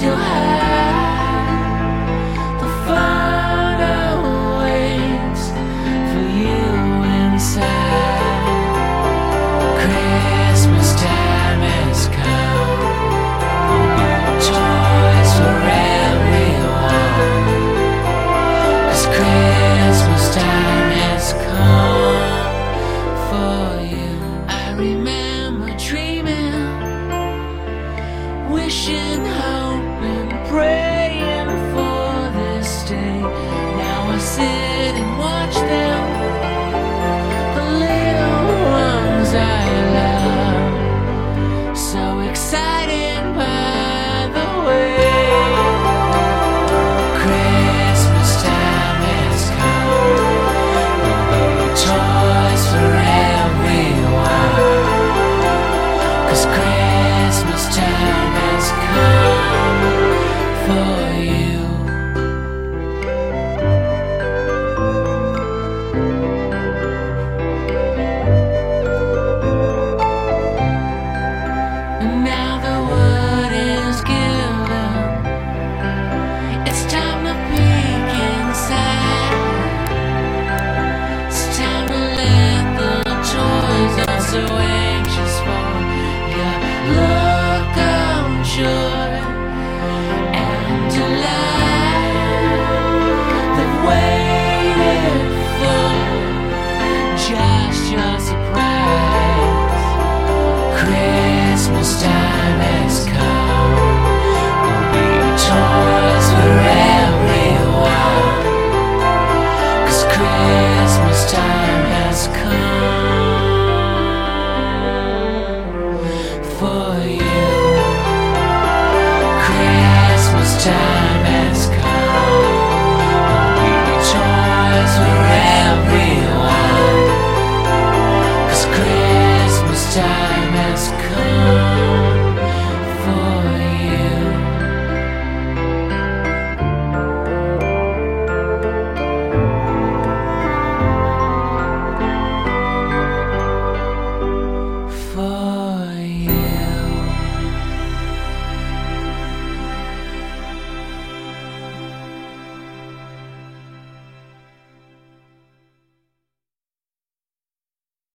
you'll have the fun awaits for you inside. Christmas time has come, toys for everyone, 'cause Christmas time has come for you. I remember dreaming, wishing, hoping, praying for this day. Now I sit and watch them